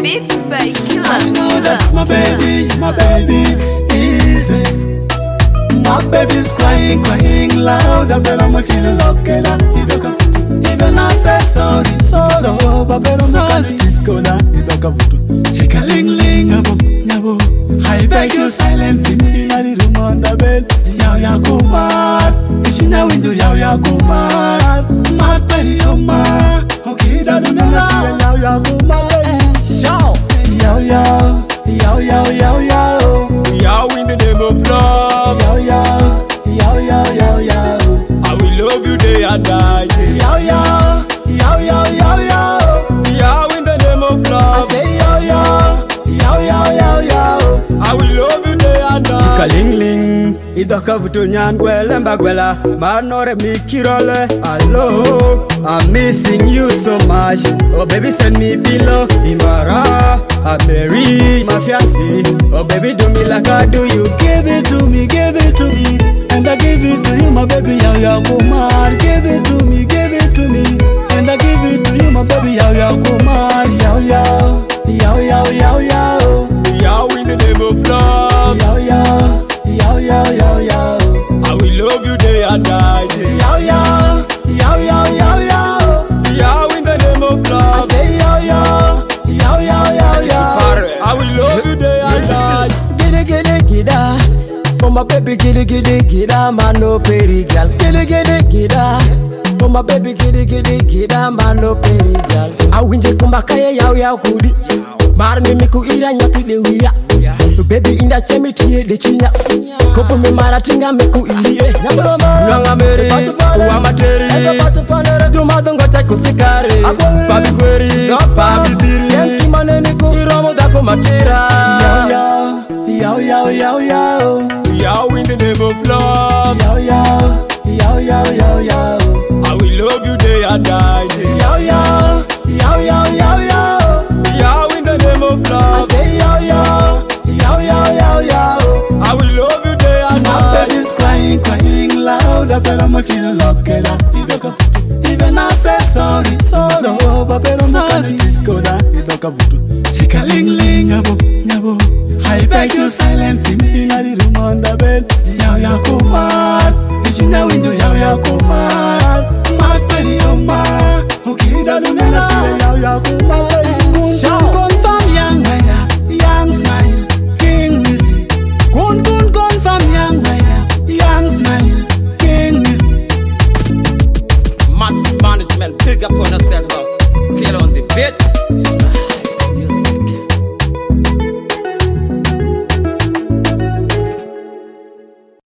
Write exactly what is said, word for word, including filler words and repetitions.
Beats by Killer. I know that my baby, my baby is it. My baby's crying, crying loud. I better much in the lock it up. Even I say sorry, sorry. I better sorry. Chica ling ling, yabo, yabo. I beg you silently, me in the room on the bed. Yao ya kumar, if you know into yao ya kumar. My baby, oh my, okay, that don't matter. Yao ya kumar, show. Yao yao, yao yao yao yao. Yao in the name of love. Yao yao, yao yao yao yao. I will love you day and night. Yao yao, yao yao yao yao. Yao in the name of love. I say yao yao, yao yao yao yao. I will love you day and night. Chica ling ling, idoka vutu nyan gwele mbagwela. Marnore mikirole, hello. I'm missing you so much. Oh baby send me below. Imara, Ameri, my fiancé. Oh baby do me like I do you. Give it to me, give it to me. And I give it to you, my baby, yao yao kumar. Give it to me, give it to me. And I give it to you, my baby, yao yao kumar. Yao yao, yao yao yao yao. Yao in the name of love. Yao yao, yao yao yao yao. I will love you day and night. Yao yao, yao yao yao yao. Yao in the name of I love. say yao yao, yao yao yao yao. I will love you day and night. Giddy giddy gidda. Oh my baby giddy giddy gidda, man no peri gal. Giddy giddy gidda. Oh my baby giddy giddy gidda, man no peri gal. I winje kumba kaya yao yao kudi. Mar mi miku ira nyatu de wiya. Baby inda chemi tiye de chinya. Kopo mi mara tinga miku iye. Nyanga meri, uwa materi. Tuma dungo chako sikari. Pabi kweri, pabi diri. Yanki manene ko Iromo dako matera. Yao yao, yao yao yao yao. Yao in the name of love. Yao yao, yao yao yao yao. I will love you day and night. Yao yao, yao yao yao yao. Yao in the name of I love. say yao yao, yao yao yao yao. I will love you day and My night. baby's crying, crying loud. I better much in the lock it up. Even I say sorry, sorry. I better much in the disco.